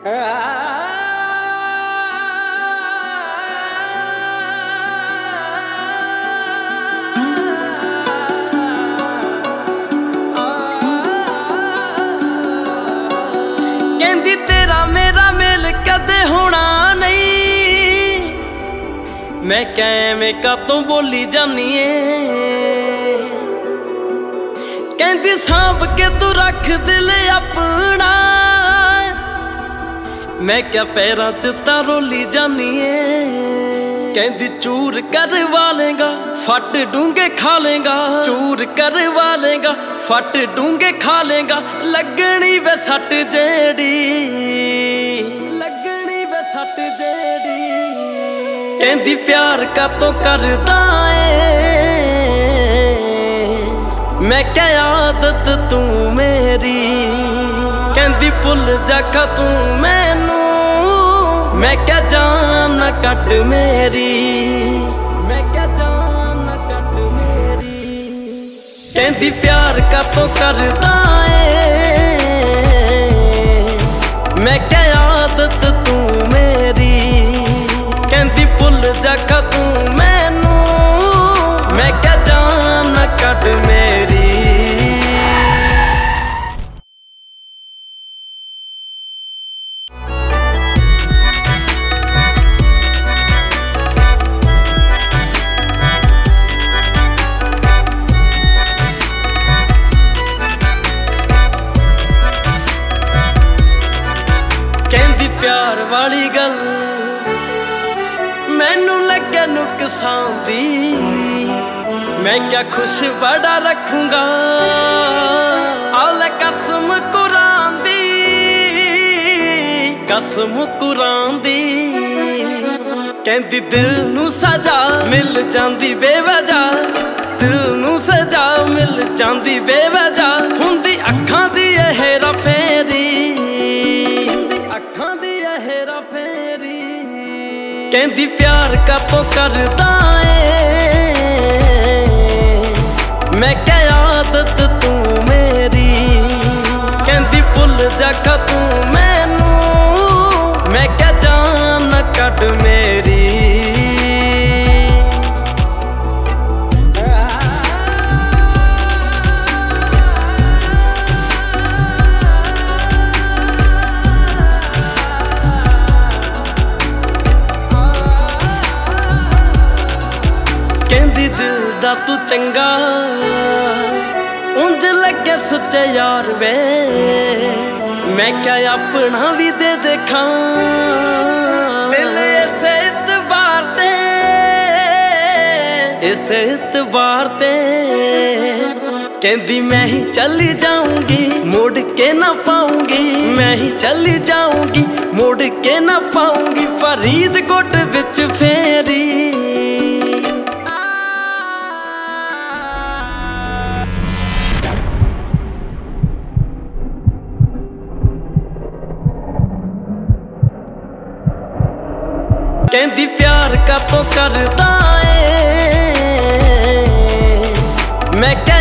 कहंदी तेरा मेरा मेल कदे होना नहीं, मैं कैवें कातों बोली जानी है। कहंदी सांभ के तू रख दिल अपना, मैं क्या पैरां च तां रोली जानी है। कहंदी चूर करवा लेगा फट डूंगे खा लेगा, चूर करवा लेगा फट डूंगे खा लेगा। लगनी वे सट जेड़ी, लगनी वे सट जेड़ी। कहंदी प्यार का तो करदा है, मैं क्या आदत तू मेरी। कहंदी भुल जाका तू मैनू, मैं क्या जान कट मेरी, मैं क्या जान कट मेरी। कहंदी प्यार का तो करदा है, मैं क्या आदत तू मेरी। कहंदी भुल जाका तू मैनू, मैं क्या जान कट मेरी। कहंदी प्यार वाली गल मैनू लगे नुकसान दी, मैं क्या खुश बड़ा रखूंगा आले कसम कुरान दी, कसम कुरान दी। कहंदी दिल नू सजा मिल जांदी बेवजह, दिल नू सजा मिल जांदी बेवजह। हुंदी अखां दी हेरा फेरी, कहंदी प्यार का तो करदा है, मैं क्या आदत तू मेरी। कहंदी भुल जाका तू मैनू, मैं क्या जान कट मेरी। कहंदी दिल दा तू चंगा उंज लगे सुच्चे यार वे, मैं क्या अपना भी दे देखा दिल इस इतबार ते, इस इतबार ते। कहंदी मैं ही चली जाऊंगी मुड़ के ना पाऊंगी, मैं ही चली जाऊंगी मुड़ के ना पाऊंगी। फरीदकोट विच फेरी, कहंदी प्यार का तो करदा है, मैं